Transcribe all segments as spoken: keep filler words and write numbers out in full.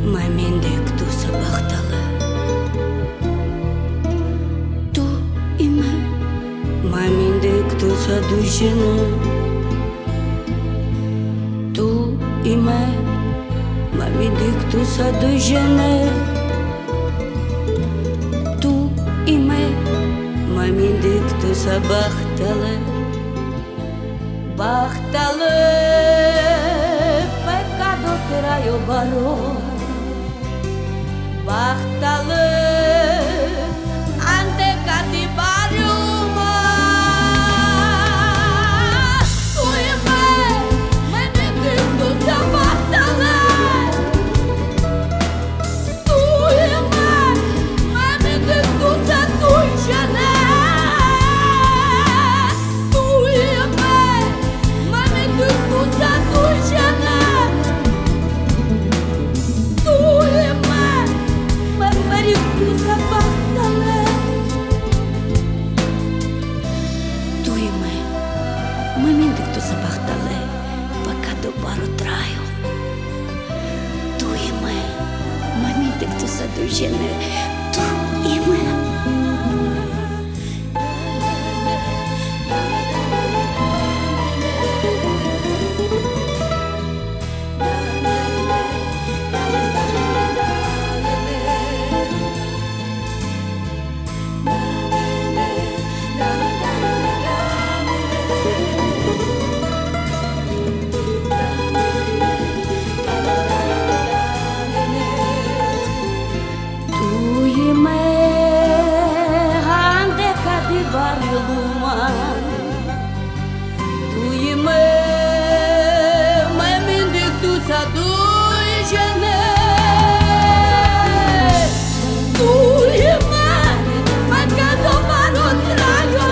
Mamindek tu sabahtala Tu ime Mamindek tu sadujena Tu ime Mamindek tu sadujena Tu ime Mamindek tu sabahtala Bahtala Pecado traio baró Bahtala ante catibariuma Uime Mamindek tu sabahtala Uime Mamindek tu sadujena Mamindek tu sabahtala Pecado baró traio Tu ime Mamindek tu sadujena Tu ime Tu ime Mamindek tu sadujena Tu ime Pecado baró traio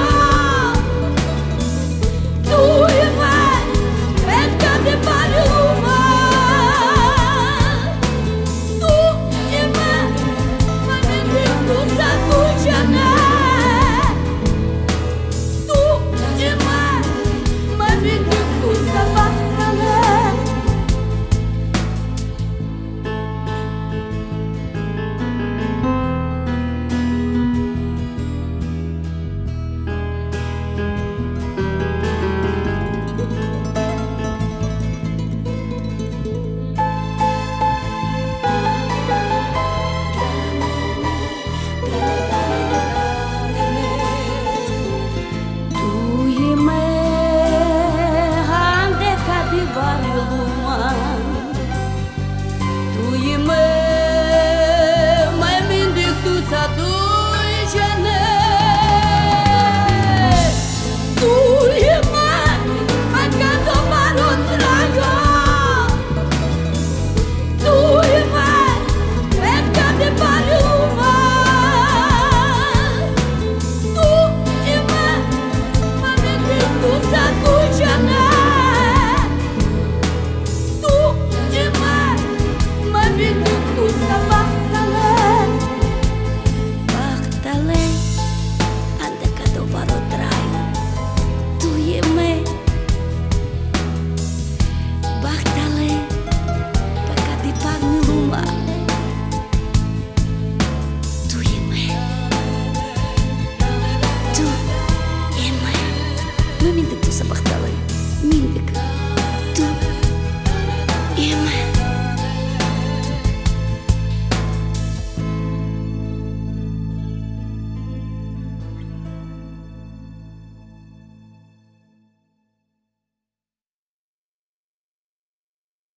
Tu ime Pecado baruma Tu ime Mamindek tu sadujena Mamindek tu sabahtala